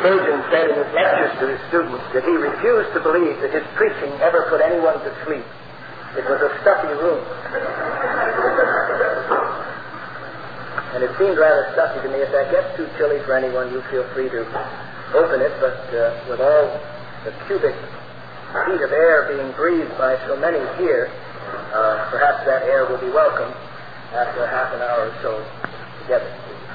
Spurgeon said in his lectures to his students that he refused to believe that his preaching ever put anyone to sleep. It was a stuffy room. And it seemed rather stuffy to me. If that gets too chilly for anyone, you feel free to open it, but with all the cubic feet of air being breathed by so many here, perhaps that air will be welcome after half an hour or so together.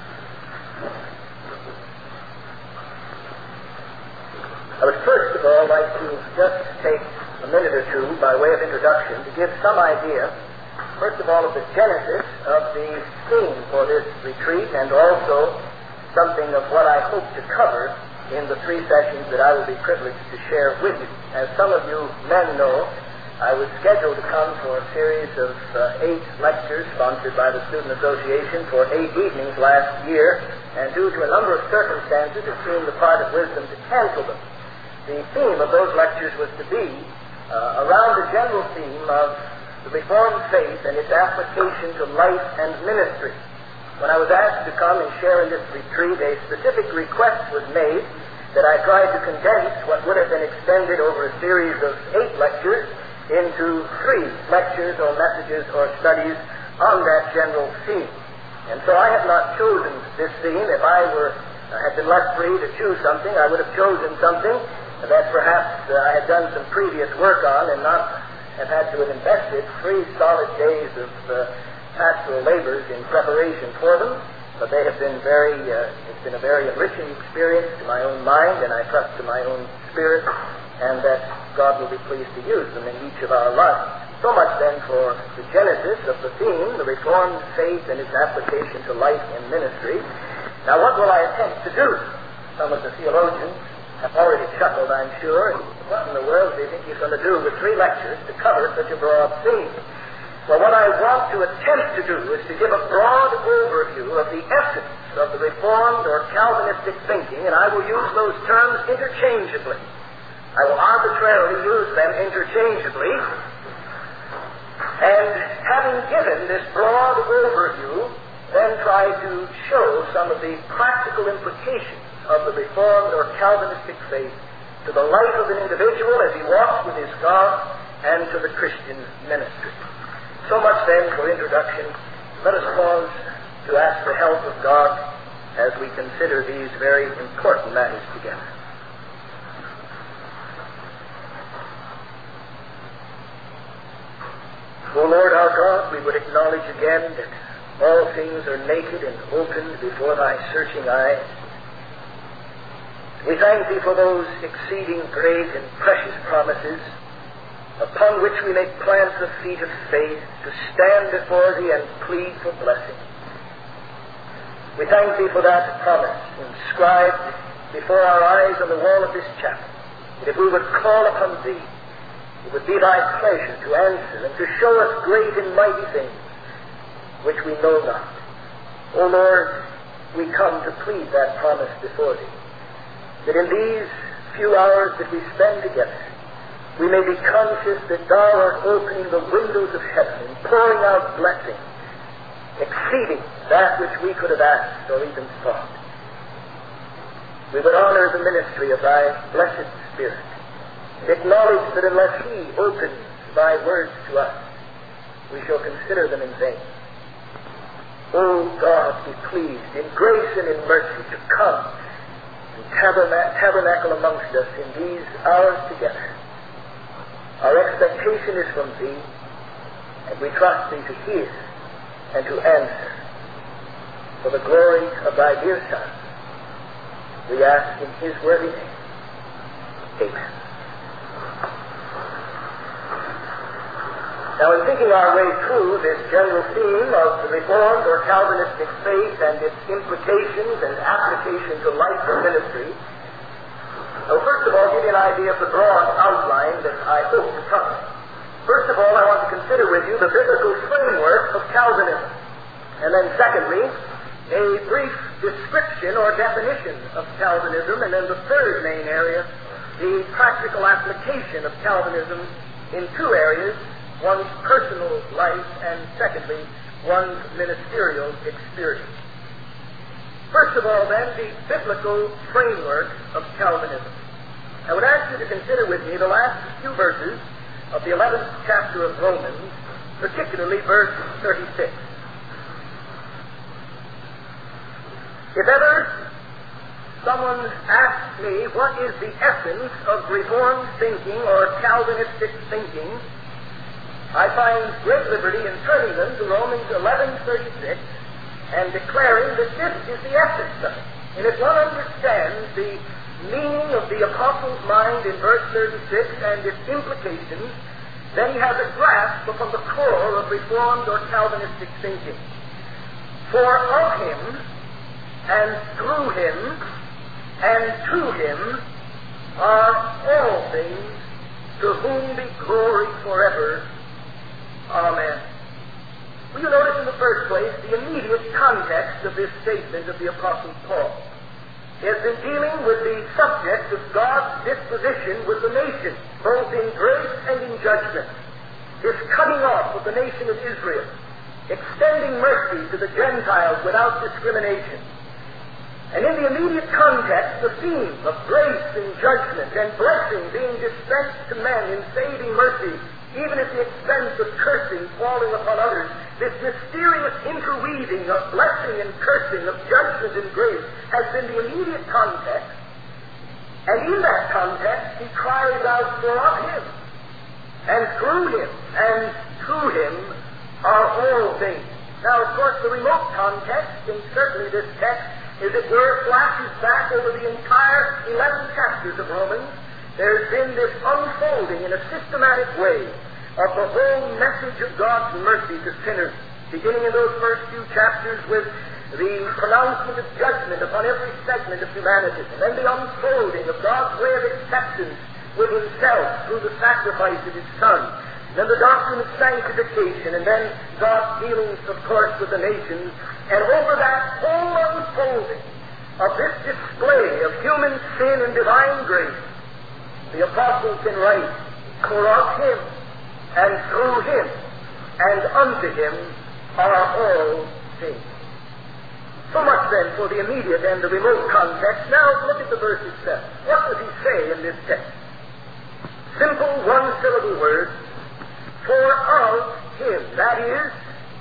I would first of all like to just take a minute or two by way of introduction to give some idea, first of all, of the genesis of the theme for this retreat, and also something of what I hope to cover in the 3 sessions that I will be privileged to share with you. As some of you men know, I was scheduled to come for a series of 8 lectures sponsored by the Student Association for 8 evenings last year, and due to a number of circumstances, it seemed the part of wisdom to cancel them. The theme of those lectures was to be around the general theme of the Reformed faith and its application to life and ministry. When I was asked to come and share in this retreat, a specific request was made that I try to condense what would have been extended over a series of 8 lectures into 3 lectures or messages or studies on that general theme. And so I have not chosen this theme. If I had been left free to choose something, I would have chosen something that perhaps I had done some previous work on and not have had to have invested 3 solid days of pastoral labors in preparation for them. But they have been it's been a very enriching experience to my own mind, and I trust to my own spirit, and that God will be pleased to use them in each of our lives. So much then for the genesis of the theme, the Reformed faith and its application to life and ministry. Now what will I attempt to do? Some of the theologians have already chuckled, I'm sure. What in the world do you think he's going to do with 3 lectures to cover such a broad theme? Well, what I want to attempt to do is to give a broad overview of the essence of the Reformed or Calvinistic thinking, and I will use those terms interchangeably. I will arbitrarily use them interchangeably, and having given this broad overview, then try to show some of the practical implications of the Reformed or Calvinistic faith to the life of an individual as he walks with his God and to the Christian ministry. So much then for introduction. Let us pause to ask the help of God as we consider these very important matters together. O Lord our God, we would acknowledge again that all things are naked and opened before thy searching eyes. We thank thee for those exceeding great and precious promises upon which we may plant the feet of faith to stand before thee and plead for blessing. We thank thee for that promise inscribed before our eyes on the wall of this chapel, that if we would call upon thee, it would be thy pleasure to answer and to show us great and mighty things which we know not. O Lord, we come to plead that promise before thee, that in these few hours that we spend together, we may be conscious that thou art opening the windows of heaven and pouring out blessing, exceeding that which we could have asked or even thought. We would honor the ministry of thy blessed Spirit, acknowledge that unless he opens thy words to us, we shall consider them in vain. O God, be pleased in grace and in mercy to come and tabernacle amongst us in these hours together. Our expectation is from thee, and we trust thee to hear and to answer. For the glory of thy dear Son, we ask in his worthy name. Amen. Now, in thinking our way through this general theme of the Reformed or Calvinistic faith and its implications and application to life and ministry, well, first of all, give you an idea of the broad outline that I hope to cover. First of all, I want to consider with you the biblical framework of Calvinism. And then secondly, a brief description or definition of Calvinism. And then the third main area, the practical application of Calvinism in 2 areas, one's personal life and secondly, one's ministerial experience. First of all, then, the biblical framework of Calvinism. I would ask you to consider with me the last few verses of the 11th chapter of Romans, particularly verse 36. If ever someone asks me what is the essence of Reformed thinking or Calvinistic thinking, I find great liberty in turning them to Romans 11:36 and declaring that this is the essence of it. And if one understands the meaning of the Apostle's mind in verse 36 and its implications, then he has a grasp upon the core of Reformed or Calvinistic thinking. For of him, and through him, and to him are all things, to whom be glory forever. Amen. Will you notice in the first place the immediate context of this statement of the Apostle Paul? He has been dealing with the subject of God's disposition with the nation, both in grace and in judgment. His cutting off of the nation of Israel, extending mercy to the Gentiles without discrimination. And in the immediate context, the theme of grace and judgment and blessing being dispensed to men in saving mercy, even at the expense of cursing falling upon others, this mysterious interweaving of blessing and cursing, of judgment and grace, has been the immediate context. And in that context, he cries out for of him, and through him, and to him are all things. Now, of course, the remote context, and certainly this text, as it were, flashes back over the entire 11 chapters of Romans. There's been this unfolding in a systematic way of the whole message of God's mercy to sinners, beginning in those first few chapters with the pronouncement of judgment upon every segment of humanity, and then the unfolding of God's way of acceptance with himself through the sacrifice of his Son, then the doctrine of sanctification, and then God's dealings, of course, with the nations. And over that whole unfolding of this display of human sin and divine grace, the Apostle can write, for of him, and through him, and unto him are all things. So much then for the immediate and the remote context. Now look at the verse itself. What does he say in this text? Simple one-syllable word, for of him. That is,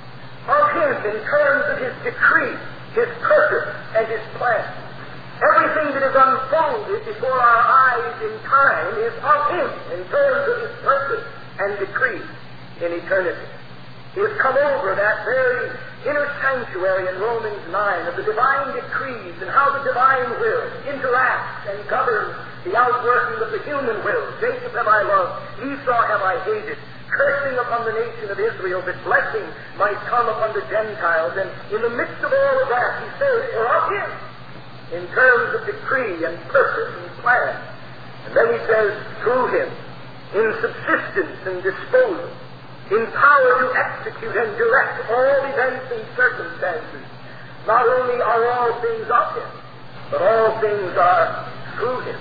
of him in terms of his decree, his purpose, and his plan. Everything that is unfolded before our eyes in time is of him in terms of his purpose and decree in eternity. He has come over that very inner sanctuary in Romans 9 of the divine decrees and how the divine will interacts and governs the outworking of the human will. Jacob have I loved, Esau have I hated, cursing upon the nation of Israel that blessing might come upon the Gentiles. And in the midst of all of that, he says, for of him, in terms of decree and purpose and plan. And then he says, through him, in subsistence and disposal, in power to execute and direct all events and circumstances. Not only are all things of him, but all things are through him.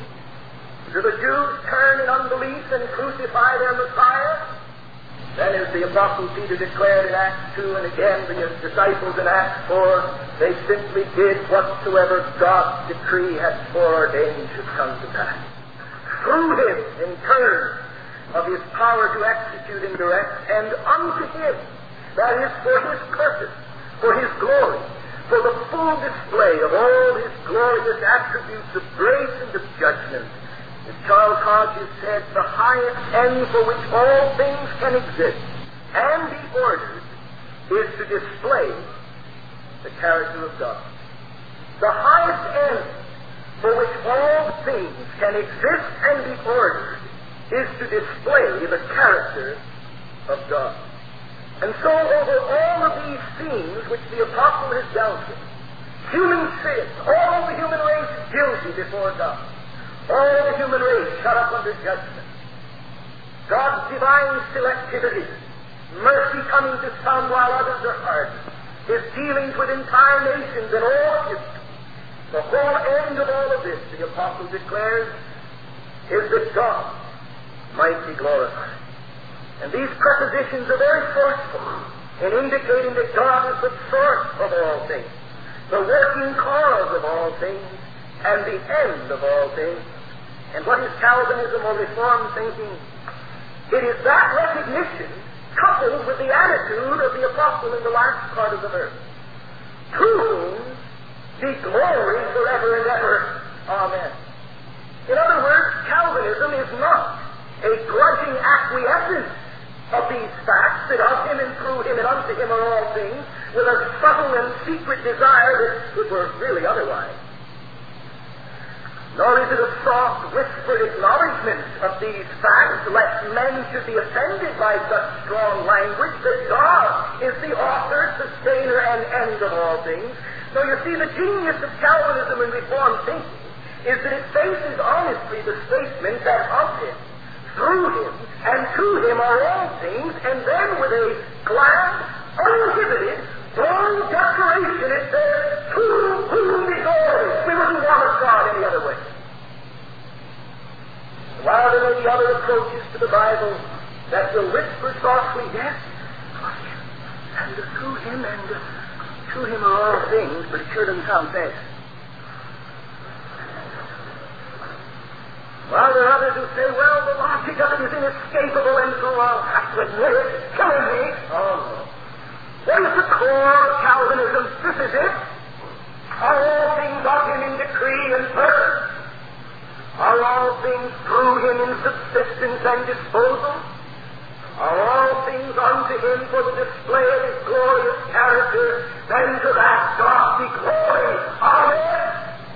Do the Jews turn in unbelief and crucify their Messiah? Then, as the Apostle Peter declared in Acts 2, and again the disciples in Acts 4, they simply did whatsoever God's decree had foreordained should come to pass. Through him, in turn, of his power to execute and direct, and unto him, that is, for his purpose, for his glory, for the full display of all his glorious attributes of grace and of judgment. As Charles Hodges said, the highest end for which all things can exist and be ordered is to display the character of God. The highest end for which all things can exist and be ordered is to display the character of God. And so over all of these themes which the Apostle has dealt with, human sin, all the human race guilty before God, all the human race shut up under judgment, God's divine selectivity, mercy coming to some while others are hardened, his dealings with entire nations and all of history, the whole end of all of this, the Apostle declares, is that God might be glorified. And these prepositions are very forceful in indicating that God is the source of all things. the working cause of all things, and the end of all things. And what is Calvinism or Reformed thinking? It is that recognition coupled with the attitude of the apostle in the last part of the verse. To whom be glory forever and ever. Amen. In other words, Calvinism is not a grudging acquiescence of these facts that of him and through him and unto him are all things, with a subtle and secret desire that it were really otherwise. Nor is it a soft, whispered acknowledgement of these facts, lest men should be offended by such strong language that God is the author, sustainer, and end of all things. So you see, the genius of Calvinism and Reformed thinking is that it faces honestly the statement that of him, through him, and to him are all things, and then with a glad, uninhibited, bold declaration it says, to whom be glory. We wouldn't want of God any other way. While there may be other approaches to the Bible that will whisper softly, yes, and through him and to him are all things, but it sure doesn't sound best. While there are others who say, well, the logic of it is inescapable, and so I'll have to admit it, killing me. Oh, no. What is the core of Calvinism? This is it. Are all things of him in decree and purpose? Are all things through him in subsistence and disposal? Are all things unto him for the display of his glorious character? Then to that God be glory. Amen.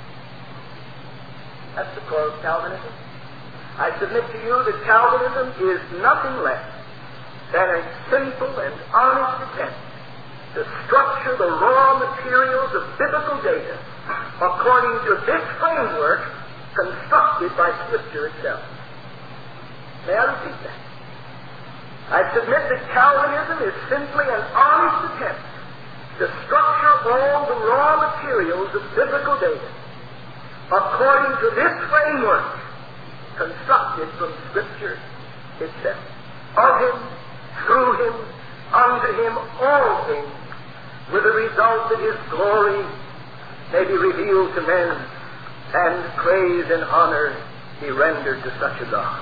That's the core of Calvinism. I submit to you that Calvinism is nothing less than a simple and honest attempt to structure the raw materials of biblical data according to this framework constructed by Scripture itself. May I repeat that? I submit that Calvinism is simply an honest attempt to structure all the raw materials of biblical data according to this framework constructed from Scripture itself. Of him, through him, unto him, all things, with the result that his glory may be revealed to men, and praise and honor be rendered to such a God.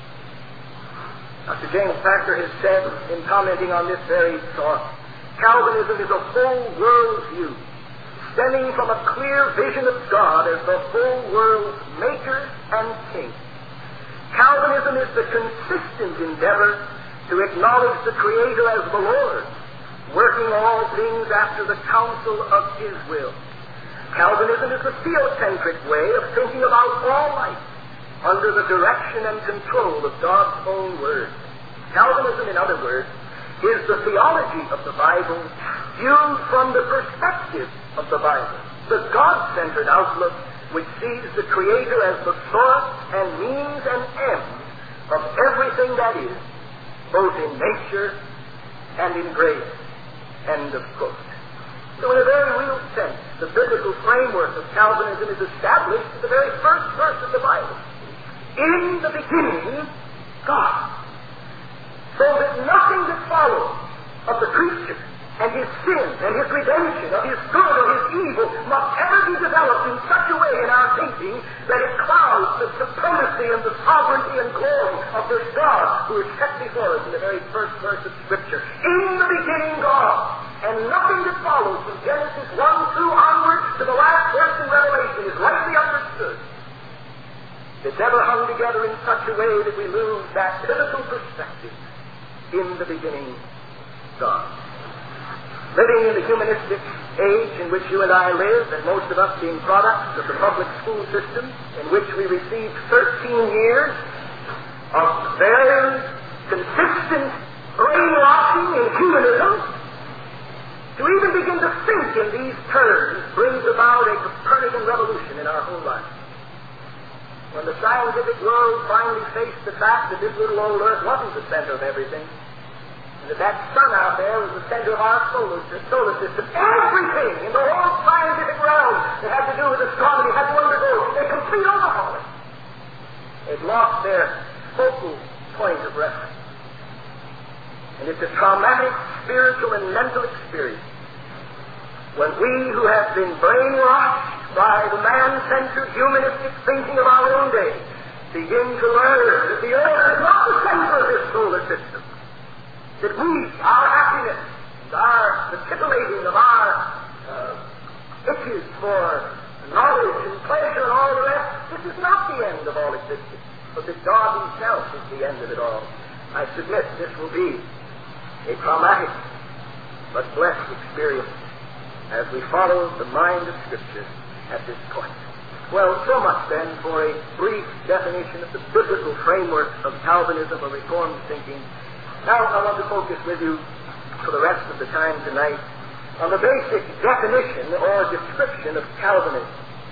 Dr. James Packer has said, in commenting on this very thought, Calvinism is a whole world view, stemming from a clear vision of God as the whole world's maker and king. Calvinism is the consistent endeavor to acknowledge the Creator as the Lord, working all things after the counsel of his will. Calvinism is the theocentric way of thinking about all life under the direction and control of God's own Word. Calvinism, in other words, is the theology of the Bible viewed from the perspective of the Bible, the God-centered outlook which sees the Creator as the source and means and end of everything that is, both in nature and in grace. End of quote. So in a very real sense, the biblical framework of Calvinism is established in the very first verse of the Bible. In the beginning, God. So that nothing that follows of the creature and his sin and his redemption, of his good or his evil, must ever be developed in such a way in our thinking that it clouds the supremacy and the sovereignty and glory of this God who is set before us in the very first verse of Scripture. In the beginning, God. And nothing that follows from Genesis 1 through onward to the last verse in Revelation is rightly understood. It's ever hung together in such a way that we lose that pivotal perspective. In the beginning, God. Living in the humanistic age in which you and I live, and most of us being products of the public school system, in which we received 13 years of very consistent brainwashing in humanism, to even begin to think in these terms brings about a Copernican revolution in our whole life. When the scientific world finally faced the fact that this little old Earth wasn't the center of everything, and that sun out there was the center of our solar system, everything in the whole scientific realm that had to do with astronomy had to undergo a complete overhaul. They've lost their focal point of reference. And it's a traumatic spiritual and mental experience when we who have been brainwashed by the man-centered humanistic thinking of our own day begin to learn that the earth is not the center of this solar system, that we, our happiness, the titillating of our itches for knowledge and pleasure and all the rest, this is not the end of all existence, but that God himself is the end of it all. I submit this will be a traumatic but blessed experience as we follow the mind of Scripture at this point. Well, so much then for a brief definition of the biblical framework of Calvinism or Reformed thinking. Now I want to focus with you for the rest of the time tonight on the basic definition or description of Calvinism.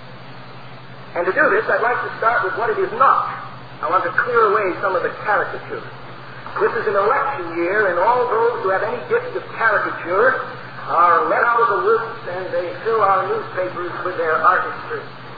And to do this, I'd like to start with what it is not. I want to clear away some of the caricatures. This is an election year, and all those who have any gift of caricature are let out of the woods, and they fill our newspapers with their artistry.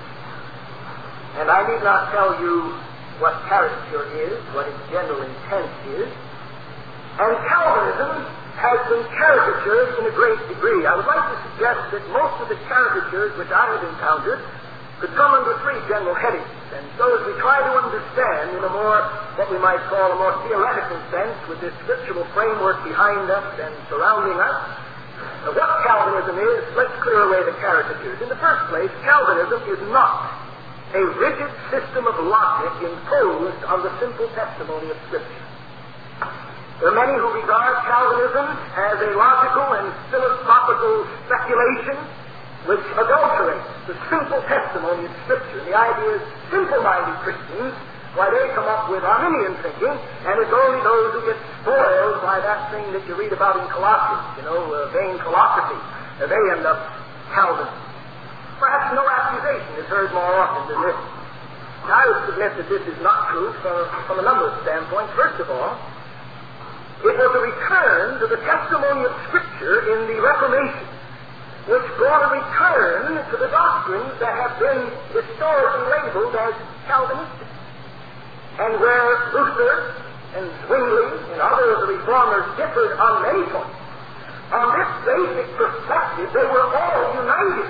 And I need not tell you what caricature is, what its general intent is. And Calvinism has been caricatured in a great degree. I would like to suggest that most of the caricatures which I have encountered could come under three general headings. And so as we try to understand in a more, what we might call a more theoretical sense, with this scriptural framework behind us and surrounding us, what Calvinism is, let's clear away the caricatures. In the first place, Calvinism is not a rigid system of logic imposed on the simple testimony of Scripture. There are many who regard Calvinism as a logical and philosophical speculation which adulterates the simple testimony of Scripture. The idea is simple-minded Christians, why they come up with Arminian thinking, and it's only those who get spoiled by that thing that you read about in Colossians, vain philosophy. They end up Calvin. Perhaps no accusation is heard more often than this. Now, I would submit that this is not true from a number of standpoints. First of all, it was a return to the testimony of Scripture in the Reformation, which brought a return to the doctrines that have been historically labeled as Calvinistic. And where Luther and Zwingli and other of the reformers differed on many points, on this basic perspective, they were all united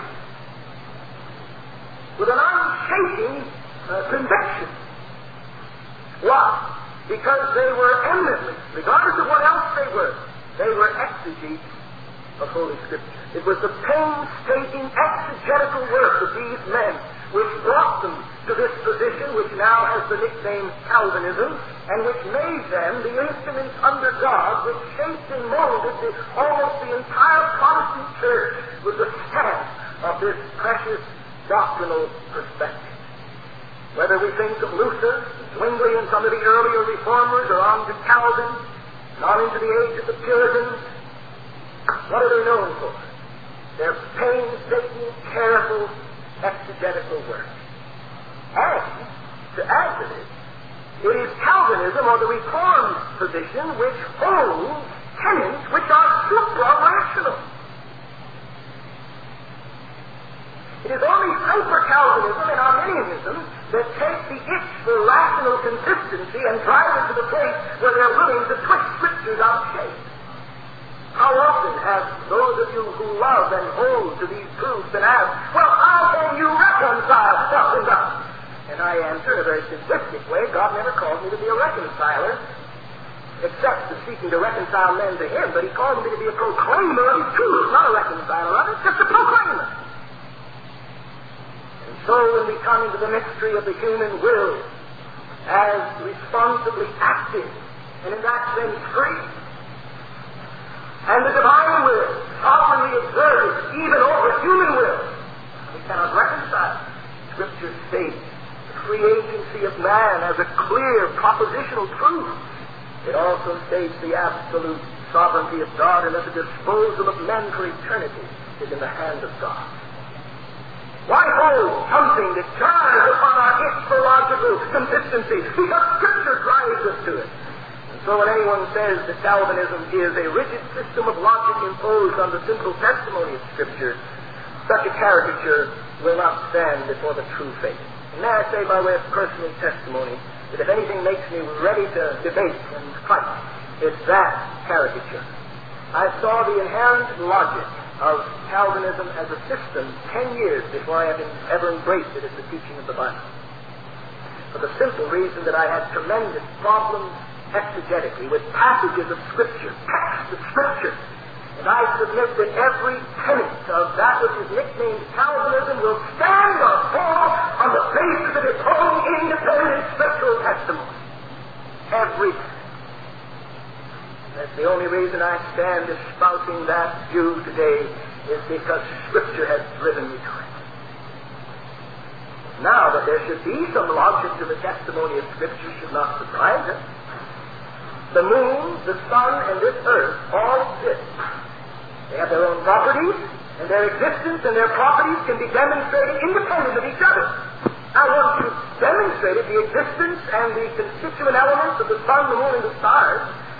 with an unshaking conviction. Why? Because they were eminently, regardless of what else they were exegetes of Holy Scripture. It was the painstaking exegetical work of these men which brought them to this position, which now has the nickname Calvinism, and which made them the instruments under God which shaped and molded almost the entire Protestant church with the stamp of this precious doctrinal perspective. Whether we think of Luther, Zwingli, and some of the earlier reformers, or on to Calvin, and on into the age of the Puritans, what are they known for? Their painstaking, careful, exegetical work. And, to add to this, it is Calvinism, or the Reformed position, which holds tenets which are supra-rational. It is only super-Calvinism and Arminianism that take the itch for rational consistency and drive it to the place where they're willing to twist Scriptures out of shape. How often have those of you who love and hold to these truths been asked, well, how can you reconcile stuff and stuff? And I answer in a very simplistic way, God never called me to be a reconciler, except to seeking to reconcile men to Him, but He called me to be a proclaimer of His truth, not a reconciler of it, just a proclaimer. And so when we come into the mystery of the human will, as responsibly active, and in that sense free, and the divine will, sovereignly observed even over human will, we cannot reconcile. Scripture states the free agency of man as a clear propositional truth. It also states the absolute sovereignty of God, and that the disposal of men for eternity is in the hand of God. Why hold something that jars upon our itch for logical consistency? Because Scripture drives us to it. So when anyone says that Calvinism is a rigid system of logic imposed on the simple testimony of Scripture, such a caricature will not stand before the true faith. And may I say by way of personal testimony that if anything makes me ready to debate and fight, it's that caricature. I saw the inherent logic of Calvinism as a system 10 years before I ever embraced it as the teaching of the Bible. For the simple reason that I had tremendous problems exegetically with passages of Scripture, texts of Scripture. And I submit that every tenet of that which is nicknamed Calvinism will stand or fall on the basis of its own independent scriptural testimony. Every tenet. That's the only reason I stand espousing that view today, is because Scripture has driven me to it. Now, that there should be some logic to the testimony of Scripture should not surprise us. The moon, the sun, and this earth all exist. They have their own properties, and their existence and their properties can be demonstrated independent of each other. Now, once you've demonstrated the existence and the constituent elements of the sun, the moon, and the stars,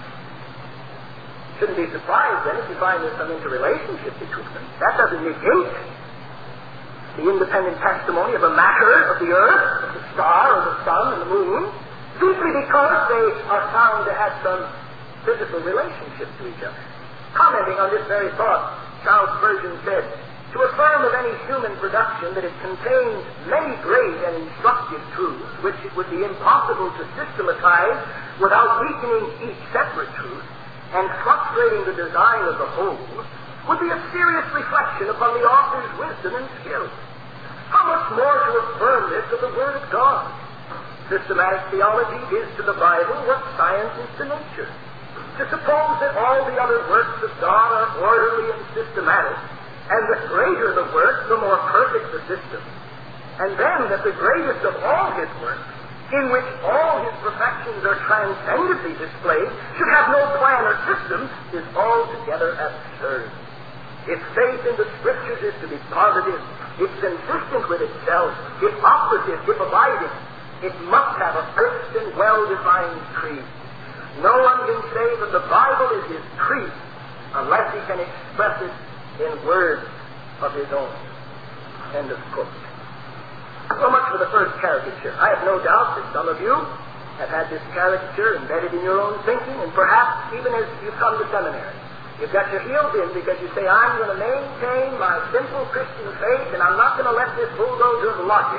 shouldn't be surprised then if you find there's some interrelationship between them. That doesn't negate the independent testimony of a matter of the earth, of the star, of the sun, and the moon, simply because they are found to have some physical relationship to each other. Commenting on this very thought, Charles Spurgeon said, "To affirm of any human production that it contains many great and instructive truths, which it would be impossible to systematize without weakening each separate truth, and frustrating the design of the whole, would be a serious reflection upon the author's wisdom and skill. How much more to affirm this of the Word of God? Systematic theology is to the Bible what science is to nature. To suppose that all the other works of God are orderly and systematic, and the greater the work, the more perfect the system, and then that the greatest of all His works, in which all His perfections are transcendently displayed, should have no plan or system, is altogether absurd. If faith in the Scriptures is to be positive, if consistent with itself, if operative, if abiding, it must have a fixed and well-defined creed. No one can say that the Bible is his creed unless he can express it in words of his own." End of quote. So much for the first caricature. I have no doubt that some of you have had this caricature embedded in your own thinking, and perhaps even as you come to seminary. You've got your heels in because you say, "I'm going to maintain my simple Christian faith, and I'm not going to let this bulldozer of logic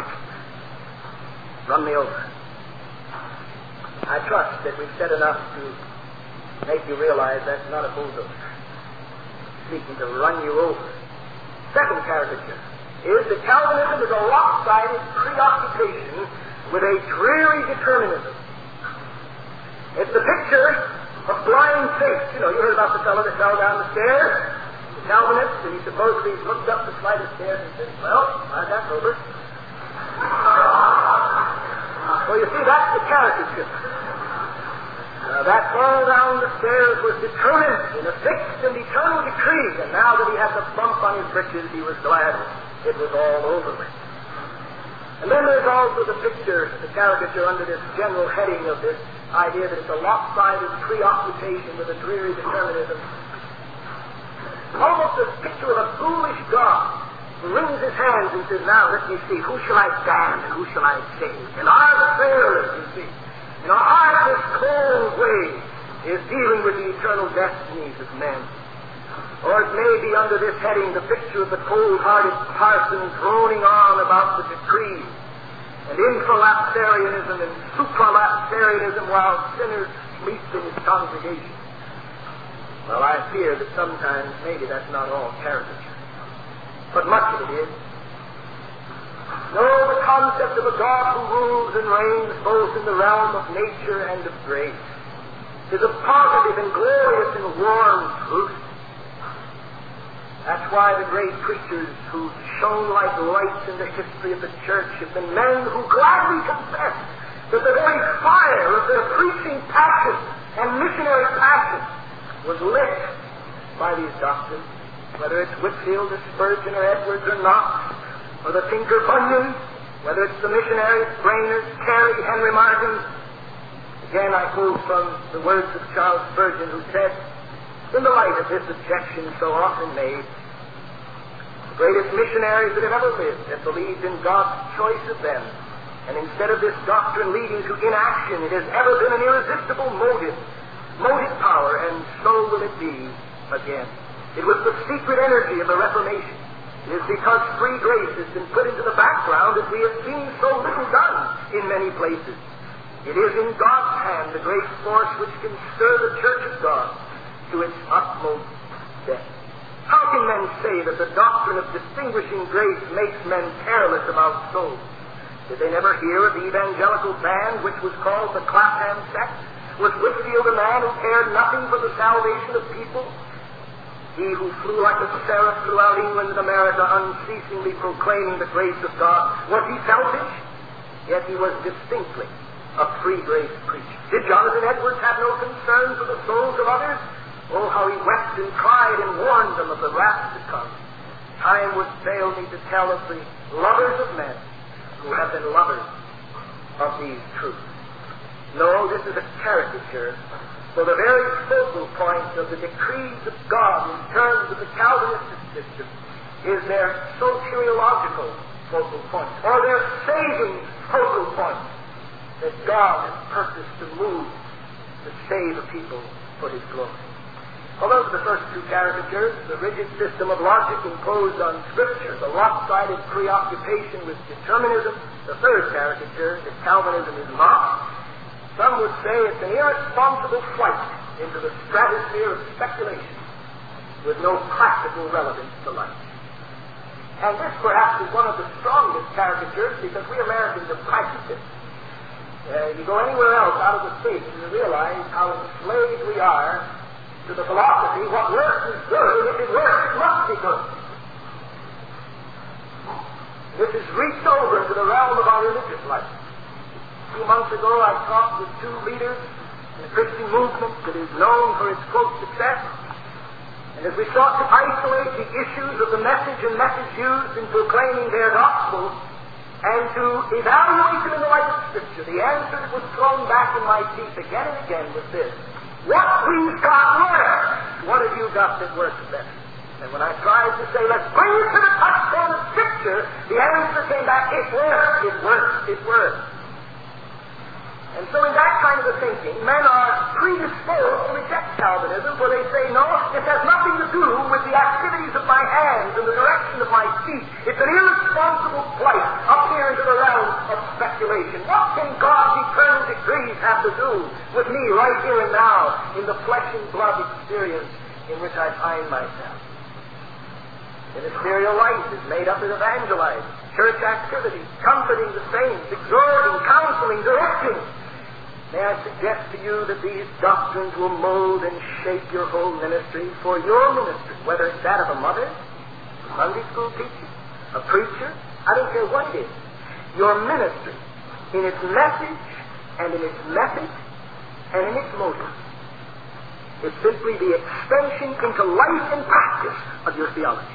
run me over." I trust that we've said enough to make you realize that's not a bulldozer seeking to run you over. Second caricature is that Calvinism is a lopsided preoccupation with a dreary determinism. It's the picture of blind faith. You know, you heard about the fellow that fell down the stairs, the Calvinist, and he supposedly looked up the flight of stairs and said, "Well, I got over." Well, you see, that's the caricature. That fall down the stairs was determined in a fixed and eternal decree, and now that he had the bump on his britches, he was glad it was all over with. And then there's also the picture, the caricature under this general heading of this idea that it's a lopsided preoccupation with a dreary determinism. Almost a picture of a foolish God who wrings his hands and says, "Now let me see, who shall I damn and who shall I save?" And arbitrarily, you see, in a heartless, cold way, is dealing with the eternal destinies of men. Or it may be under this heading the picture of the cold-hearted parson droning on about the decree and infralapsarianism and supralapsarianism while sinners sleep in his congregation. Well, I fear that sometimes maybe that's not all caricature, but much of it is. No, the concept of a God who rules and reigns both in the realm of nature and of grace is a positive and glorious and warm truth. That's why the great preachers who shone like lights in the history of the church have been men who gladly confess that the very fire of their preaching passion and missionary passion was lit by these doctrines, whether it's Whitefield or Spurgeon or Edwards or Knox, or the Tinker Bunyan, whether it's the missionaries, Brainerd, Carey, Henry Martin. Again, I quote from the words of Charles Spurgeon, who said, in the light of this objection so often made, the greatest missionaries that have ever lived have believed in God's choice of them, and instead of this doctrine leading to inaction, it has ever been an irresistible motive power, and so will it be again. It was the secret energy of the Reformation. It is because free grace has been put into the background that we have seen so little done in many places. It is in God's hand the great force which can stir the Church of God to its utmost depth. How can men say that the doctrine of distinguishing grace makes men careless about souls? Did they never hear of the evangelical band which was called the Clapham sect? Was Whitfield a man who cared nothing for the salvation of people? He who flew like a seraph throughout England and America, unceasingly proclaiming the grace of God, was he selfish? Yet he was distinctly a free grace preacher. Did Jonathan Edwards have no concern for the souls of others? Oh, how he wept and cried and warned them of the wrath to come. Time would fail me to tell of the lovers of men who have been lovers of these truths. No, this is a caricature, for the very focal point of the decrees of God in terms of the Calvinistic system is their soteriological focal point, or their saving focal point, that God has purposed to move to save a people for His glory. Well, those are the first two caricatures, the rigid system of logic imposed on Scripture, the lopsided preoccupation with determinism. The third caricature, that Calvinism is not. Some would say it's an irresponsible flight into the stratosphere of speculation with no practical relevance to life. And this perhaps is one of the strongest caricatures because we Americans are pragmatists. You go anywhere else out of the States and you realize how enslaved we are to the philosophy, what works is good, and if it works, it must be good. This has reached over into the realm of our religious life. A few months ago, I talked with two leaders in the Christian movement that is known for its, quote, success. And as we sought to isolate the issues of the message and message used in proclaiming their gospel, and to evaluate them in the light of Scripture, the answer that was thrown back in my teeth again and again was this: what we've got works. What have you got that works better? And when I tried to say, let's bring it to the touchstone of Scripture, the answer came back, it works, it works, it works. And so in that kind of a thinking, men are predisposed to reject Calvinism, for they say, no, it has nothing to do with the activities of my hands and the direction of my feet. It's an irresponsible flight up here into the realm of speculation. What can God's eternal decrees have to do with me right here and now in the flesh and blood experience in which I find myself? Ministerial life is made up of evangelizing, church activities, comforting the saints, exhorting, counseling, directing. May I suggest to you that these doctrines will mold and shape your whole ministry for your ministry, whether it's that of a mother, a Sunday school teacher, a preacher, I don't care what it is. Your ministry, in its message and in its method and in its motive, is simply the extension into life and practice of your theology.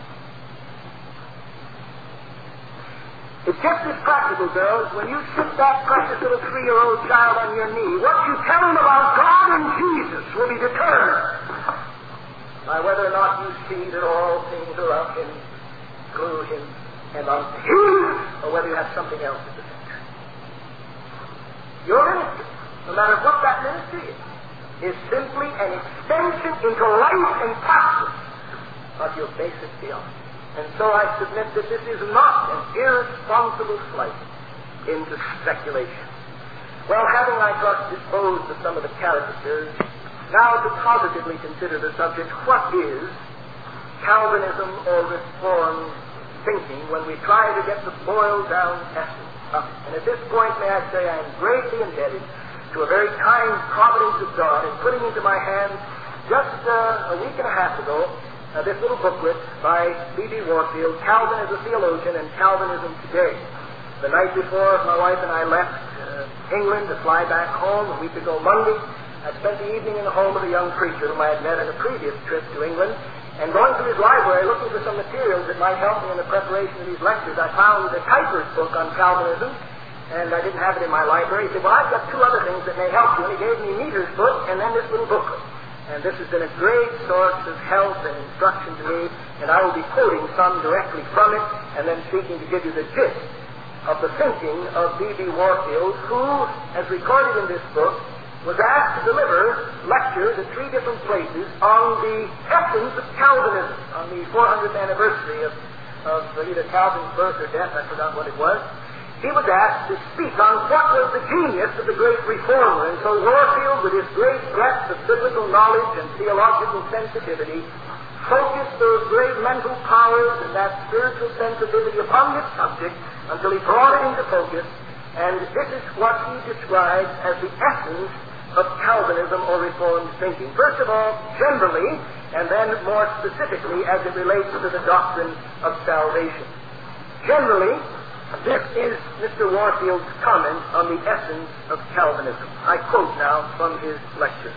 It's just as practical, girls, when you sit that precious little 3-year-old child on your knee, what you tell him about God and Jesus will be determined by whether or not you see that all things are of Him, through Him, and unto Him, or whether you have something else at the center. Your ministry, no matter what that ministry is simply an extension into life and practice of your basic theology. And so I submit that this is not an irresponsible flight into speculation. Well, having I thus disposed of some of the caricatures, now to positively consider the subject, what is Calvinism or Reformed thinking when we try to get the boiled down essence of it? And at this point, may I say I am greatly indebted to a very kind providence of God in putting into my hands just a week and a half ago this little booklet by B.B. Warfield, Calvin as a Theologian and Calvinism Today. The night before my wife and I left England to fly back home, a week ago Monday, I spent the evening in the home of a young preacher whom I had met on a previous trip to England, and going through his library looking for some materials that might help me in the preparation of these lectures, I found the Kuyper's book on Calvinism, and I didn't have it in my library. He said, well, I've got two other things that may help you, and he gave me Meter's book and then this little booklet. And this has been a great source of help and instruction to me, and I will be quoting some directly from it, and then seeking to give you the gist of the thinking of B.B. Warfield, who, as recorded in this book, was asked to deliver lectures at 3 different places on the essence of Calvinism, on the 400th anniversary of either Calvin's birth or death, I forgot what it was. He was asked to speak on what was the genius of the great reformer, and so Warfield, with his great breadth of biblical knowledge and theological sensitivity, focused those great mental powers and that spiritual sensitivity upon this subject until he brought it into focus, and this is what he describes as the essence of Calvinism or Reformed thinking. First of all, generally, and then more specifically as it relates to the doctrine of salvation. Generally, this is Mr. Warfield's comment on the essence of Calvinism. I quote now from his lecture.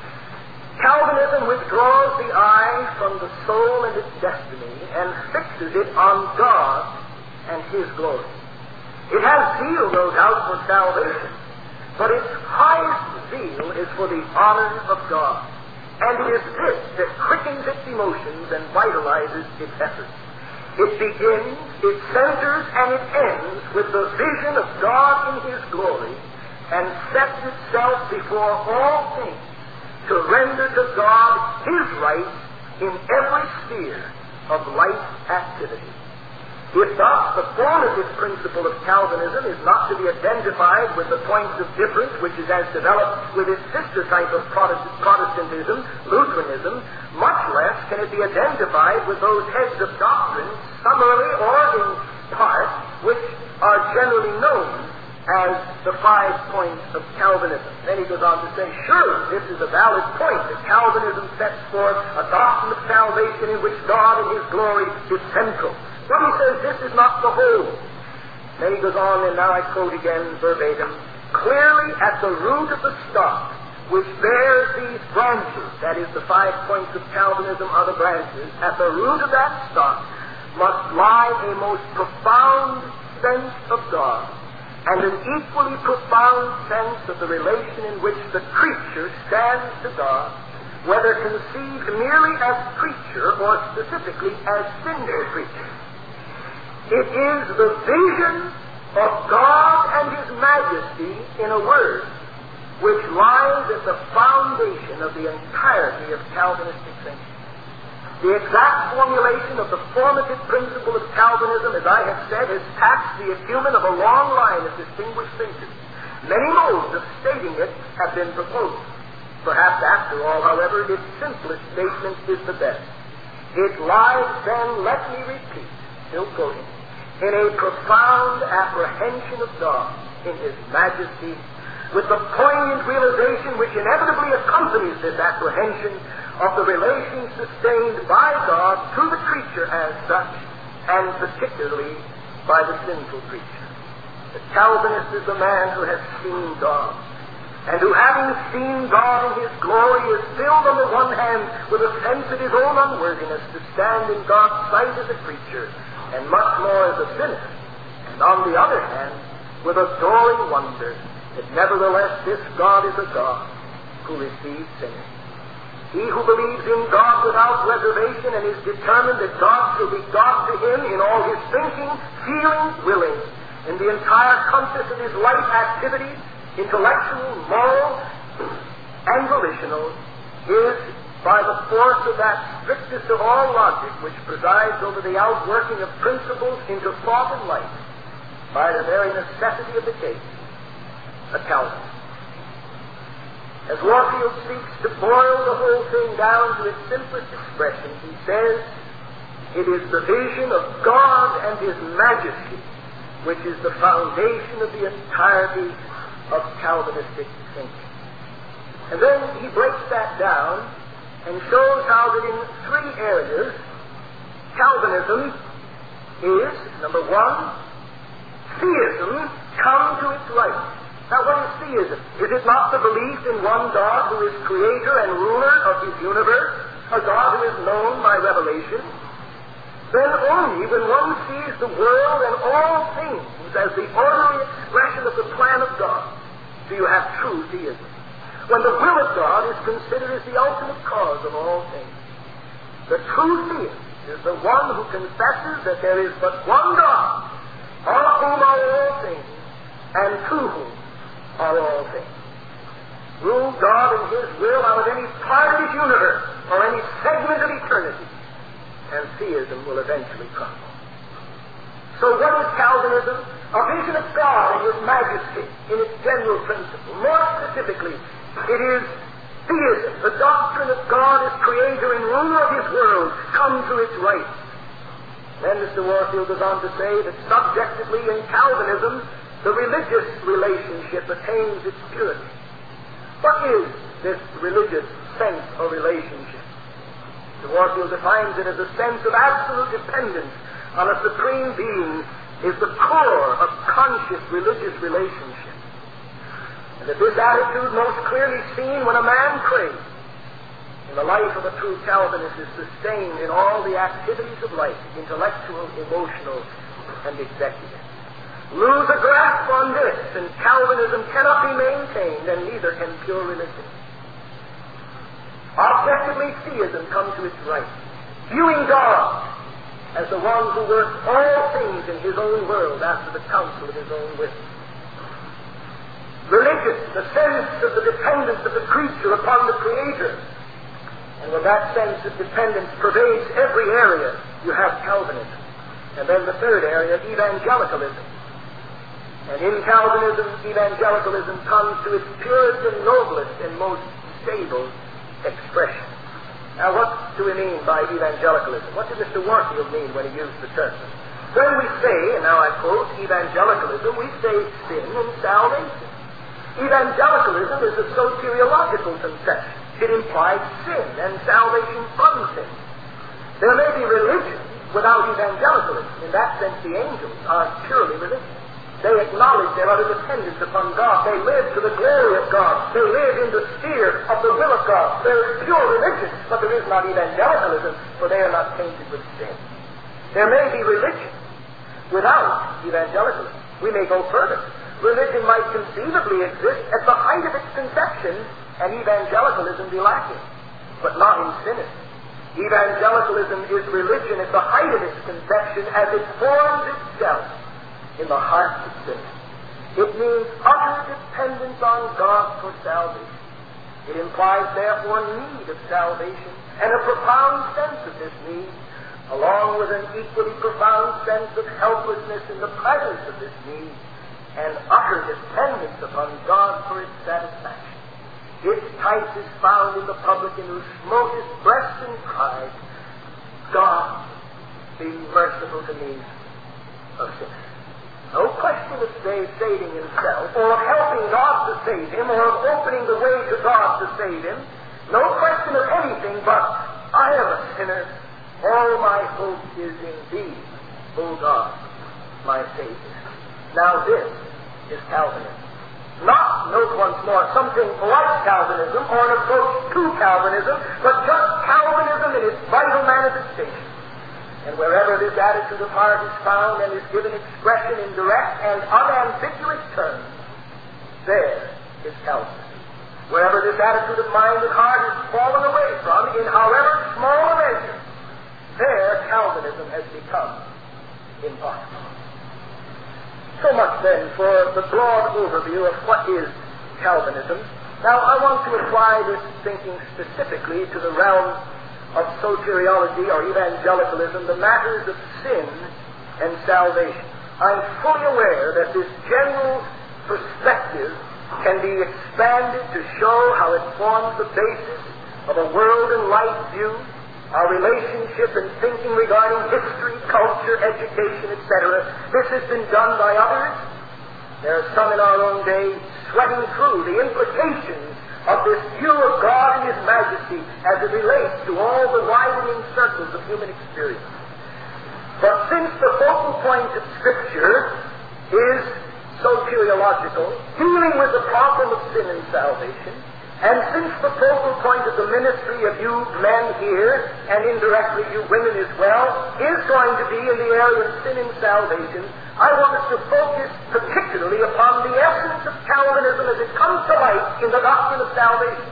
Calvinism withdraws the eye from the soul and its destiny and fixes it on God and His glory. It has zeal, no doubt, for salvation, but its highest zeal is for the honor of God. And it is this that quickens its emotions and vitalizes its efforts. It begins, it centers, and it ends with the vision of God in His glory and sets itself before all things to render to God His rights in every sphere of life activity. If thus the formative principle of Calvinism is not to be identified with the points of difference which is as developed with its sister type of Protestantism, Lutheranism, much less can it be identified with those heads of doctrine, summarily or in part, which are generally known as the 5 points of Calvinism. Then he goes on to say, surely this is a valid point that Calvinism sets forth a doctrine of salvation in which God in His glory is central. But he says this is not the whole. Then he goes on, and now I quote again verbatim, clearly at the root of the stock which bears these branches, that is the 5 points of Calvinism are the branches, at the root of that stock must lie a most profound sense of God and an equally profound sense of the relation in which the creature stands to God, whether conceived merely as creature or specifically as sinful creature. It is the vision of God and His majesty, in a word, which lies at the foundation of the entirety of Calvinistic thinking. The exact formulation of the formative principle of Calvinism, as I have said, has taxed the acumen of a long line of distinguished thinkers. Many modes of stating it have been proposed. Perhaps after all, however, its simplest statement is the best. It lies then, let me repeat, still quoting, in a profound apprehension of God in His majesty, with the poignant realization which inevitably accompanies this apprehension of the relations sustained by God to the creature as such, and particularly by the sinful creature. The Calvinist is the man who has seen God, and who, having seen God in His glory, is filled on the one hand with a sense of his own unworthiness to stand in God's sight as a creature, and much more as a sinner, and on the other hand, with adoring wonder that nevertheless this God is a God who receives sinners. He who believes in God without reservation and is determined that God shall be God to him in all his thinking, feeling, willing, in the entire compass of his life activities, intellectual, moral, and volitional, is by the force of that strictest of all logic which presides over the outworking of principles into thought and life, by the very necessity of the case, a Calvinist. As Warfield seeks to boil the whole thing down to its simplest expression, he says, it is the vision of God and His majesty which is the foundation of the entirety of Calvinistic thinking. And then he breaks that down and shows how that in 3 areas Calvinism is, number 1, theism come to its right. Now, what is theism? Is it not the belief in one God who is creator and ruler of His universe, a God who is known by revelation? Then only when one sees the world and all things as the orderly expression of the plan of God do you have true theism. When the will of God is considered as the ultimate cause of all things. The true theist is the one who confesses that there is but one God, of whom are all things, and to whom are all things. Rule will out of any part of his universe or any segment of eternity, and theism will eventually crumble. So what is Calvinism? A vision of God in His majesty, in its general principle. More specifically, it is theism, the doctrine of God as creator and ruler of His world, come to its right. Then Mr. Warfield goes on to say that subjectively in Calvinism, the religious relationship attains its purity. What is this religious sense or relationship? Mr. Warfield defines it as a sense of absolute dependence on a supreme being is the core of conscious religious relationship. And that this attitude most clearly seen when a man prays. In the life of a true Calvinist is sustained in all the activities of life, intellectual, emotional, and executive. Lose a grasp on this, and Calvinism cannot be maintained, and neither can pure religion. Objectively, theism comes to its right, viewing God as the one who works all things in His own world after the counsel of His own will. Religion, the sense of the dependence of the creature upon the Creator. And when that sense of dependence pervades every area, you have Calvinism. And then the third area, evangelicalism. And in Calvinism, evangelicalism comes to its purest and noblest and most stable expression. Now, what do we mean by evangelicalism? What did Mr. Warfield mean when he used the term? When we say, and now I quote, evangelicalism, we say sin and salvation. Evangelicalism is a soteriological conception. It implies sin and salvation from sin. There may be religion without evangelicalism. In that sense, the angels are purely religious. They acknowledge their utter dependence upon God. They live to the glory of God. They live in the sphere of the will of God. There is pure religion, but there is not evangelicalism, for they are not tainted with sin. There may be religion without evangelicalism. We may go further. Religion might conceivably exist at the height of its conception, and evangelicalism be lacking, but not in sinners. Evangelicalism is religion at the height of its conception as it forms itself in the heart of sinners. It means utter dependence on God for salvation. It implies, therefore, need of salvation and a profound sense of this need, along with an equally profound sense of helplessness in the presence of this need and utter dependence upon God for its satisfaction. Its type is found in the publican who smote his breast and cried, God, be merciful to me, a sinner. No question of saving himself, or of helping God to save him, or of opening the way to God to save him. No question of anything but, I am a sinner. All my hope is in Thee, O God, my Savior. Now this is Calvinism. Not, note once more, something like Calvinism, or an approach to Calvinism, but just Calvinism in its vital manifestation. And wherever this attitude of heart is found and is given expression in direct and unambiguous terms, there is Calvinism. Wherever this attitude of mind and heart is fallen away from, in however small a measure, there Calvinism has become impossible. So much then for the broad overview of what is Calvinism. Now I want to apply this thinking specifically to the realm of soteriology or evangelicalism, the matters of sin and salvation. I'm fully aware that this general perspective can be expanded to show how it forms the basis of a world and life view, our relationship and thinking regarding history, culture, education, etc. This has been done by others. There are some in our own day sweating through the implications of this view of God and His majesty as it relates to all the widening circles of human experience. But since the focal point of Scripture is soteriological, dealing with the problem of sin and salvation, and since the focal point of the ministry of you men here, and indirectly you women as well, is going to be in the area of sin and salvation, I want us to focus particularly upon the essence of Calvinism as it comes to light in the doctrine of salvation.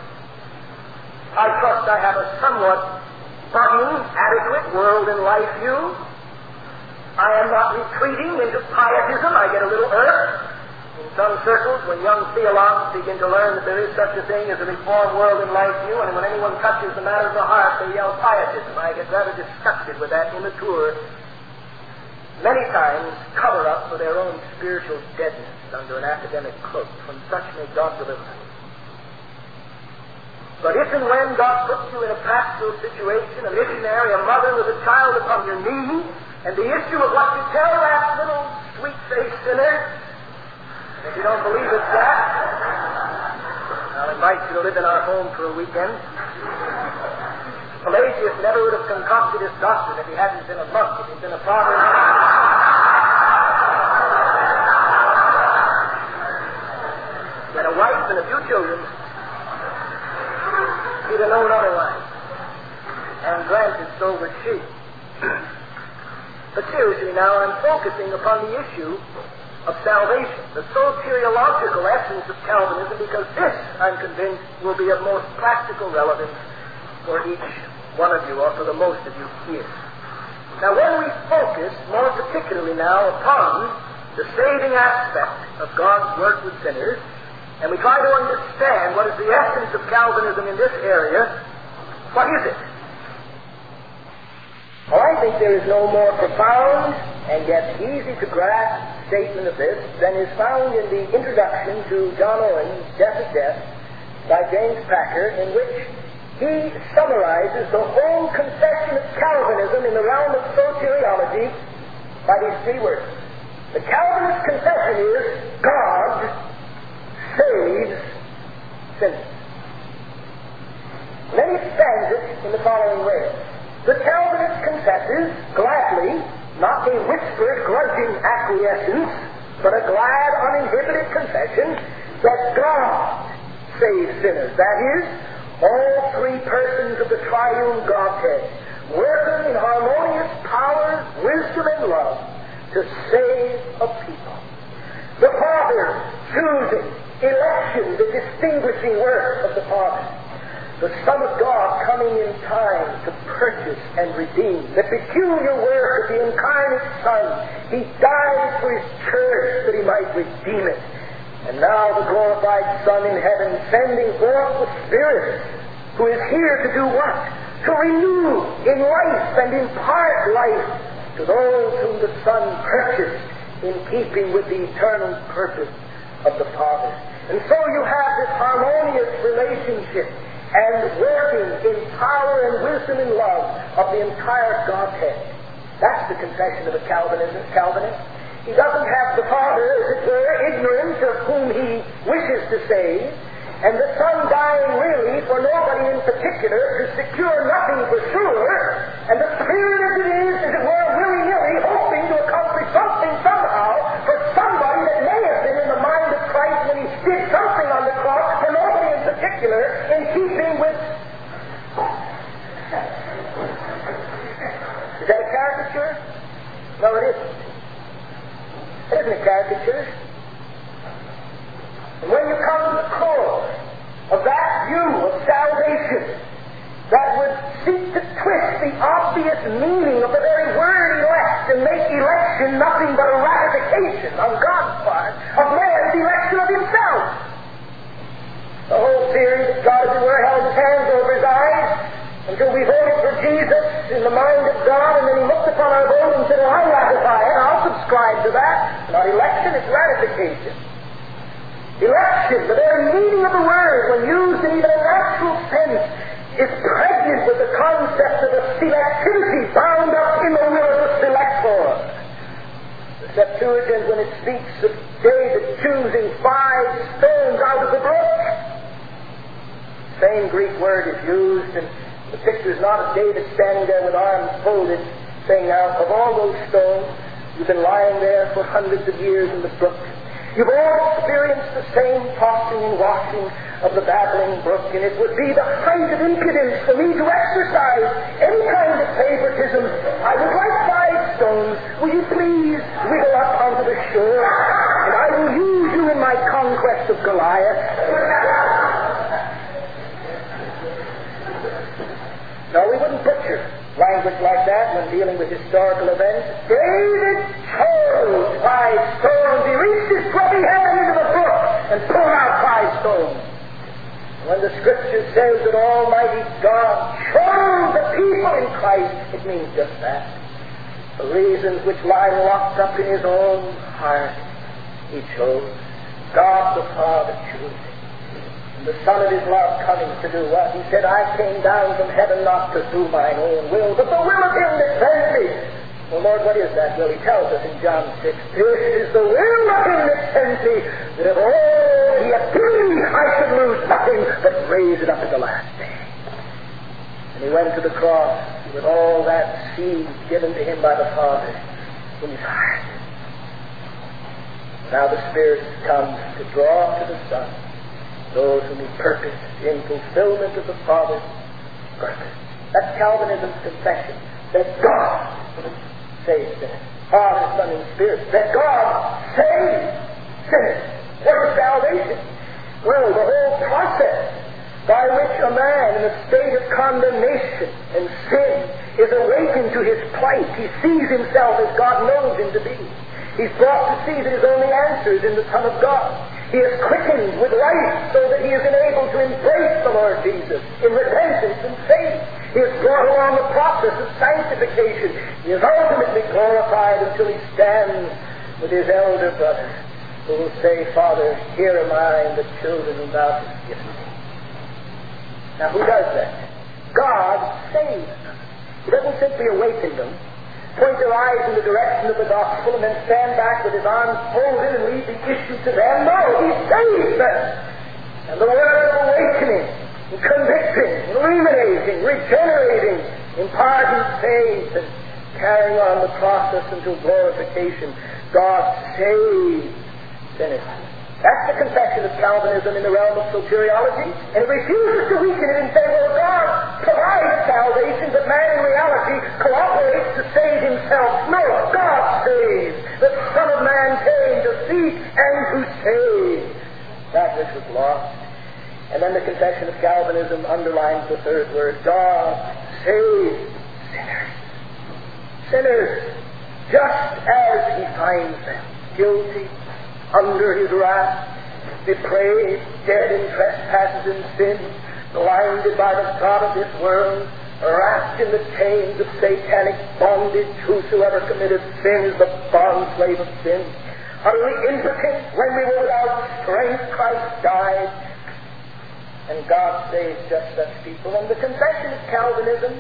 I trust I have a somewhat budding, adequate world and life view. I am not retreating into pietism. I get a little irked. In some circles, when young theologians begin to learn that there is such a thing as a reformed world in life view, and when anyone touches the matter of the heart, they yell pietism. I get rather disgusted with that immature, many times cover up for their own spiritual deadness under an academic cloak. From such may God deliver us. But if and when God puts you in a pastoral situation, a missionary, a mother with a child upon your knee, and the issue of what you tell that little sweet-faced sinner, and if you don't believe it's that, I'll invite you to live in our home for a weekend. Pelagius never would have concocted his doctrine if he hadn't been a monk, if he'd been a father. He had a wife and a few children. He'd have known otherwise. And granted, so would she. But seriously now, I'm focusing upon the issue of salvation, the soteriological essence of Calvinism, because this, I'm convinced, will be of most practical relevance for each one of you, or for the most of you here. Now, when we focus more particularly now upon the saving aspect of God's work with sinners, and we try to understand what is the essence of Calvinism in this area, what is it? Well, I think there is no more profound and yet easy to grasp statement of this than is found in the introduction to John Owen's Death of Death by James Packer, in which he summarizes the whole conception of Calvinism in the realm of soteriology by these three words. The Calvinist confession is God saves sinners. And then he expands it in the following way. The Calvinist confesses gladly, not a whispered, grudging acquiescence, but a glad, uninhibited confession that God saves sinners. That is, all three persons of the triune Godhead, working in harmonious power, wisdom, and love to save a people. The Father choosing, election, the distinguishing work of the Father. The Son of God coming in time to purchase and redeem. The peculiar work of the incarnate Son. He died for His church that He might redeem it. And now the glorified Son in heaven sending forth the Spirit, who is here to do what? To renew in life and impart life to those whom the Son purchased in keeping with the eternal purpose of the Father. And so you have this harmonious relationship and working in power and wisdom and love of the entire Godhead. That's the confession of a Calvinist. He doesn't have the Father, as it were, ignorant of whom He wishes to save, and the Son dying really for nobody in particular to secure nothing for sure, and the Spirit as it is, as it were, willy-nilly hoping to accomplish something somehow for somebody that may have been in the mind of Christ when He did something on the cross for nobody in particular, in keeping with... Is that a caricature? No, it isn't. It isn't a caricature. And when you come to the core of that view of salvation that would seek to twist the obvious meaning of the very word elect and make election nothing but a ratification on God's part of man's election of himself. The whole theory that God, as it were, held His hands over His eyes until we voted for Jesus in the mind of God, and then He looked upon our vote and said, well, I ratify it, I'll subscribe to that. Not election, it's ratification. Election, the very meaning of the word, when used in even a natural sense, is pregnant with the concept of a selectivity bound up in the will of the selector. The Septuagint, when it speaks of David choosing 5 stones out of the brook, the same Greek word is used, and the picture is not of David standing there with arms folded, saying, now, of all those stones, you've been lying there for hundreds of years in the brook. You've all experienced the same tossing and washing of the babbling brook, and it would be the height of impudence for me to exercise any kind of favoritism. I would like 5 stones. Will you please wiggle up onto the shore, and I will use you in my conquest of Goliath. No, we wouldn't butcher language like that when dealing with historical events. David chose 5 stones. He reached his grubby hand into the and pull out 5 stones. When the Scripture says that Almighty God chose the people in Christ, it means just that. For reasons which lie locked up in His own heart, He chose. God the Father chose Him. And the Son of His love coming to do what? He said, I came down from heaven not to do mine own will, but the will of Him that sent me. Well, Lord, what is that will? He tells us in John 6, this is the will of Him that sent me, that of all He hath given me, I should lose nothing, but raise it up at the last day. And He went to the cross with all that seed given to Him by the Father in His heart. Now the Spirit comes to draw to the Son those whom He purposed in fulfillment of the Father's purpose. That's Calvinism's confession, that God saves sinners. Father, Son, and Spirit. That God saves sinners. What is salvation? Well, the whole process by which a man in a state of condemnation and sin is awakened to his plight. He sees himself as God knows him to be. He's brought to see that his only answer is in the Son of God. He is quickened with life so that he is enabled to embrace the Lord Jesus in repentance and faith. He is brought along the process of sanctification. He is ultimately glorified until he stands with his elder brother, who will say, Father, here am I and the children whom thou hast given me. Now who does that? God saves them. He doesn't simply awaken them, point their eyes in the direction of the gospel, and then stand back with his arms folded and leave the issue to them. No, he saves them. And the word of awakening, and convicting, illuminating, regenerating, imparting faith, and carrying on the process until glorification. God saves sinners. That's the confession of Calvinism in the realm of soteriology, and it refuses to weaken it and say, well, God provides salvation, but man in reality cooperates to save himself. No, God saves. The Son of Man came to seek and to save that which was lost. And then the confession of Calvinism underlines the third word, God saves sinners. Sinners, just as He finds them guilty, under His wrath, depraved, dead in trespasses and sins, blinded by the God of this world, wrapped in the chains of satanic bondage. Whosoever committed sin is the bond slave of sin. Utterly impotent when we were without strength, Christ died, and God saves just such people. And the confession of Calvinism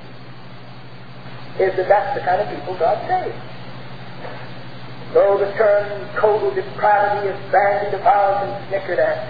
is that that's the kind of people God saves. Though the term total depravity is bandied about and snickered at,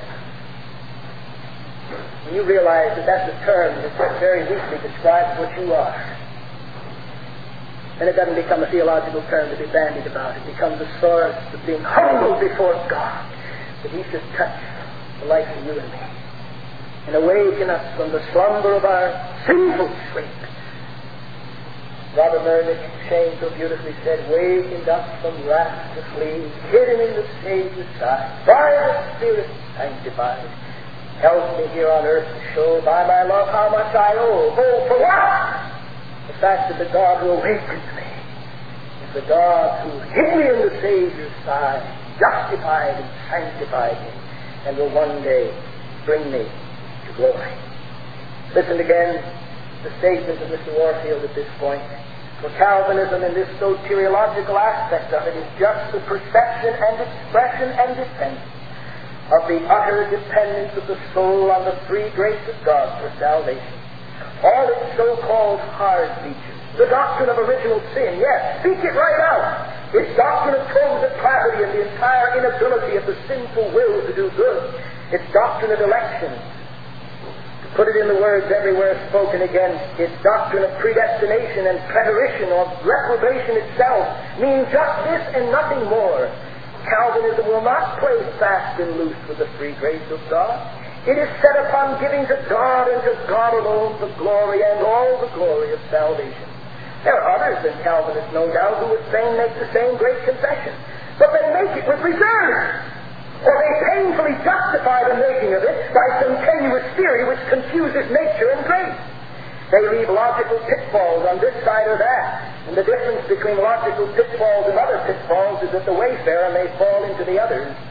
you realize that that's a term that very weakly describes what you are. And it doesn't become a theological term to be bandied about. It becomes a source of being humbled before God, that He should touch the life of you and me and awaken us from the slumber of our sinful sleep. Robert Merrick Shane so beautifully said, wakened up from wrath to flee, hidden in the Savior's side, by the Spirit sanctified. Help me here on earth to show by my love how much I owe. Oh, for what? The fact that the God who awakens me is the God who hid me in the Savior's side, justified and sanctified me, and will one day bring me to glory. Listen again to the statement of Mr. Warfield at this point. For Calvinism in this soteriological aspect of it is just the perception and expression and defense of the utter dependence of the soul on the free grace of God for salvation. All its so-called hard features, the doctrine of original sin, yes, speak it right out. Its doctrine of total depravity and the entire inability of the sinful will to do good. Its doctrine of election, put it in the words everywhere spoken against, its doctrine of predestination and preterition or reprobation itself means just this and nothing more. Calvinism will not play fast and loose with the free grace of God. It is set upon giving to God and to God alone the glory and all the glory of salvation. There are others than Calvinists, no doubt, who would fain make the same great confession, but they make it with reserve. Or they painfully justify the making of it by some tenuous theory which confuses nature and grace. They leave logical pitfalls on this side or that, and the difference between logical pitfalls and other pitfalls is that the wayfarer may fall into the others,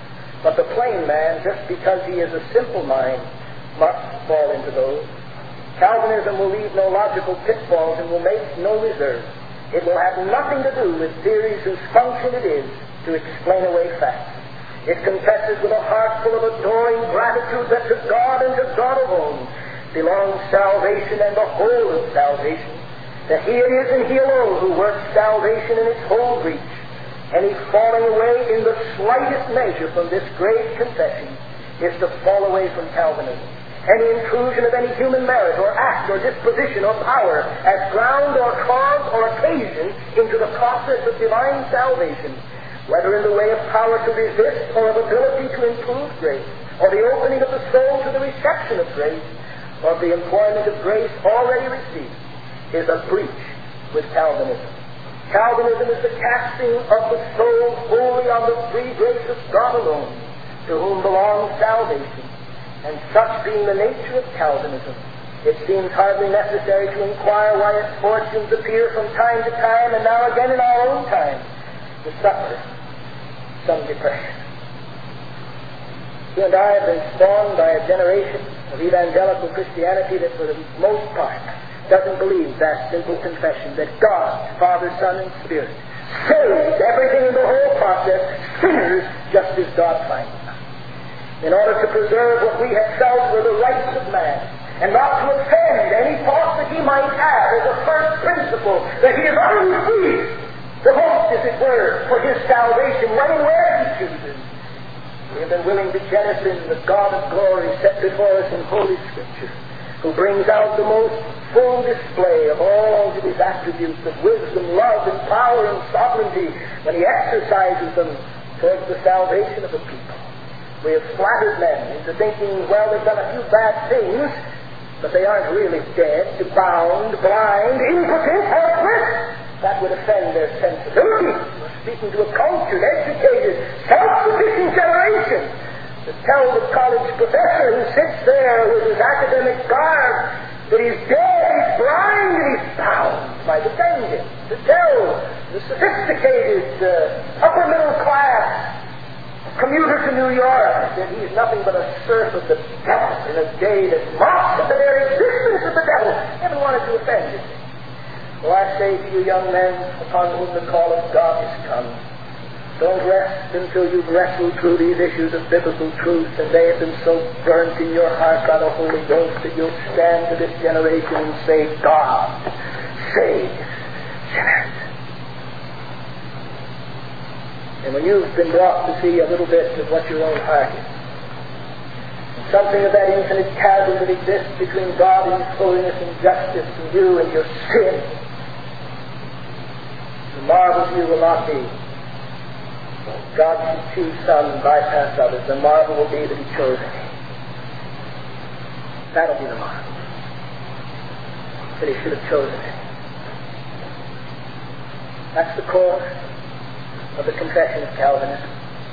But the plain man, just because he is a simple mind, must fall into those. Calvinism will leave no logical pitfalls and will make no reserve. It will have nothing to do with theories whose function it is to explain away facts. It confesses with a heart full of adoring gratitude that to God and to God alone belongs salvation and the whole of salvation, that He it is and He alone who works salvation in its whole reach. Any falling away in the slightest measure from this great confession is to fall away from Calvinism. Any intrusion of any human merit or act or disposition or power as ground or cause or occasion into the process of divine salvation, whether in the way of power to resist or of ability to improve grace, or the opening of the soul to the reception of grace, or the employment of grace already received, is a breach with Calvinism. Calvinism is the casting of the soul wholly on the free grace of God alone, to whom belongs salvation. And such being the nature of Calvinism, it seems hardly necessary to inquire why its fortunes appear from time to time, and now again in our own time, to suffer some depression. You and I have been spawned by a generation of evangelical Christianity that for the most part doesn't believe that simple confession that God, Father, Son, and Spirit saves everything in the whole process, sinners just as God finds them. In order to preserve what we have felt were the rights of man, and not to offend any thought that he might have as a first principle, that he is unfree to hope, as it were, for his salvation when and where he chooses. We have been willing to jettison the God of glory set before us in Holy Scripture, who brings out the most full display of all of his attributes of wisdom, love, and power and sovereignty when he exercises them towards the salvation of the people. We have flattered men into thinking, well, they've done a few bad things, but they aren't really dead, bound, blind, impotent, helpless. That would offend their sensibility. We're speaking to a cultured, educated, self-sufficient generation. To tell the college professor who sits there with his academic garb that he's dead, he's blind, and he's bound might offend him. To tell the sophisticated, upper middle class commuter to New York that he's nothing but a serf of the devil in a day that mocks at the very existence of the devil. Never wanted to offend him. Well, I say to you young men upon whom the call of God has come, don't rest until you've wrestled through these issues of biblical truth and they have been so burnt in your heart by the Holy Ghost that you'll stand to this generation and say, God, save sinners. And when you've been brought to see a little bit of what your own heart is, something of that infinite chasm that exists between God and His holiness and justice and you and your sin, the marvel to you will not be God should choose some and bypass others. The marvel will be that He chose me. That'll be the marvel. That He should have chosen me. That's the core of the confession of Calvinism.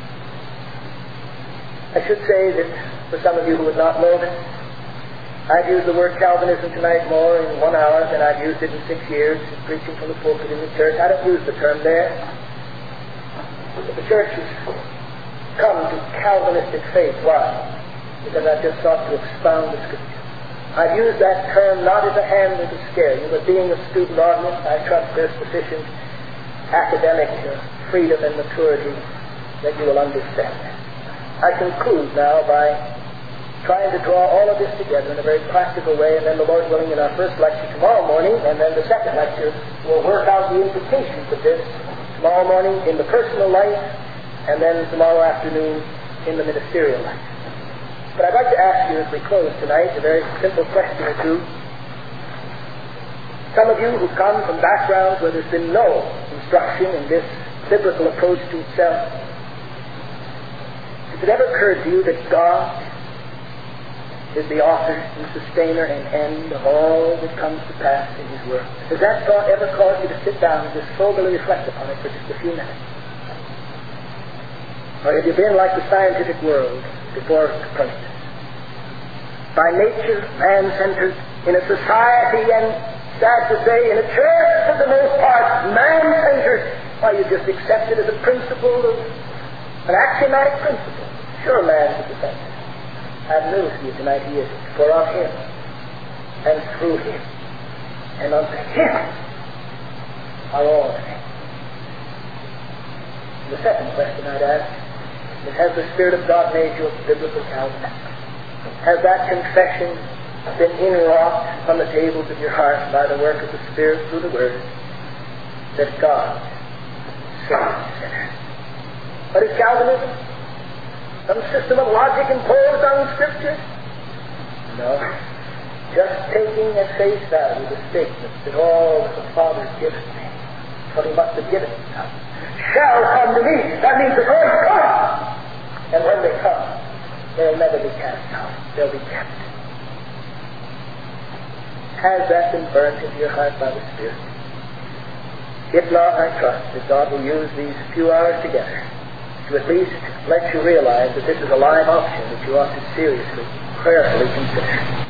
I should say that for some of you who would not know this, I've used the word Calvinism tonight more in 1 hour than I've used it in 6 years preaching from the pulpit in the church. I don't use the term there. But the church has come to Calvinistic faith. Why? Because I've just sought to expound the Scripture. I've used that term not as a handle to scare you, but being a student audience, I trust there's sufficient academic freedom and maturity that you will understand. I conclude now by trying to draw all of this together in a very practical way, and then the Lord willing in our first lecture tomorrow morning, and then the second lecture will work out the implications of this tomorrow morning in the personal life, and then tomorrow afternoon in the ministerial life. But I'd like to ask you as we close tonight a very simple question or two. Some of you who come from backgrounds where there's been no instruction in this biblical approach to itself, has it ever occurred to you that God is the author and sustainer and end of all that comes to pass in His work? Has that thought ever caused you to sit down and just soberly reflect upon it for just a few minutes? Or have you been like the scientific world before Copernicus? By nature, man-centered, in a society, and sad to say, in a church for the most part, man-centered. Why, you just accept it as a principle, an axiomatic principle. reveals to you tonight He is. For of Him, and through Him, and unto Him are all things. The second question I'd ask is, has the Spirit of God made you a biblical Calvinist? Has that confession been inwrought on the tables of your heart by the work of the Spirit through the Word that God saves sinners? What is Calvinism? Some system of logic imposed on Scripture? No. Just taking at face value the statement that all that the Father gives me, what He must have given Himself, shall come to me. That means the going come. And when they come, they'll never be cast out. They'll be kept. Has that been burnt into your heart by the Spirit? If not, I trust that God will use these few hours together to at least let you realize that this is a live option that you ought to seriously, prayerfully consider.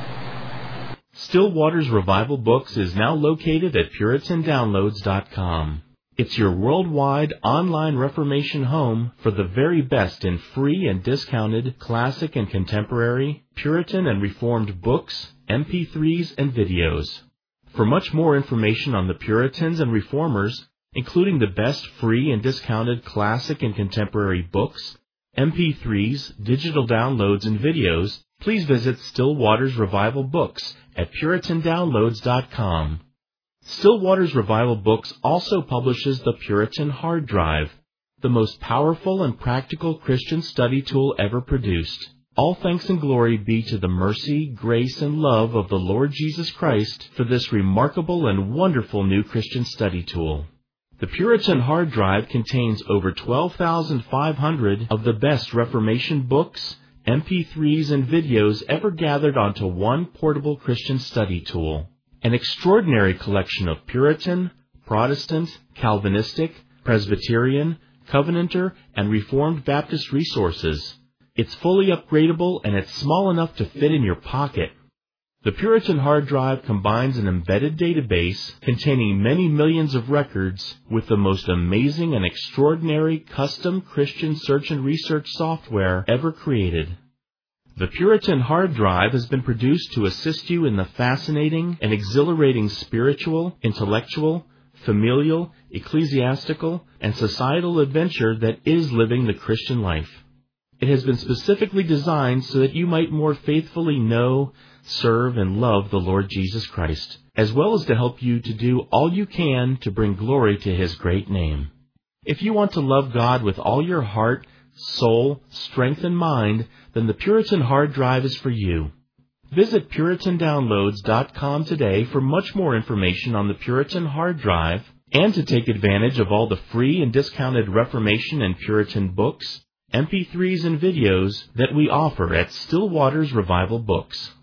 Still Waters Revival Books is now located at PuritanDownloads.com. It's your worldwide online Reformation home for the very best in free and discounted classic and contemporary, Puritan and Reformed books, MP3s, and videos. For much more information on the Puritans and Reformers, including the best free and discounted classic and contemporary books, MP3s, digital downloads, and videos, please visit Still Waters Revival Books at PuritanDownloads.com. Still Waters Revival Books also publishes the Puritan Hard Drive, the most powerful and practical Christian study tool ever produced. All thanks and glory be to the mercy, grace, and love of the Lord Jesus Christ for this remarkable and wonderful new Christian study tool. The Puritan Hard Drive contains over 12,500 of the best Reformation books, MP3s, and videos ever gathered onto one portable Christian study tool. An extraordinary collection of Puritan, Protestant, Calvinistic, Presbyterian, Covenanter, and Reformed Baptist resources. It's fully upgradable and it's small enough to fit in your pocket. The Puritan Hard Drive combines an embedded database containing many millions of records with the most amazing and extraordinary custom Christian search and research software ever created. The Puritan Hard Drive has been produced to assist you in the fascinating and exhilarating spiritual, intellectual, familial, ecclesiastical, and societal adventure that is living the Christian life. It has been specifically designed so that you might more faithfully know, serve, and love the Lord Jesus Christ, as well as to help you to do all you can to bring glory to His great name. If you want to love God with all your heart, soul, strength, and mind, then the Puritan Hard Drive is for you. Visit PuritanDownloads.com today for much more information on the Puritan Hard Drive and to take advantage of all the free and discounted Reformation and Puritan books, MP3s, and videos that we offer at Still Waters Revival Books.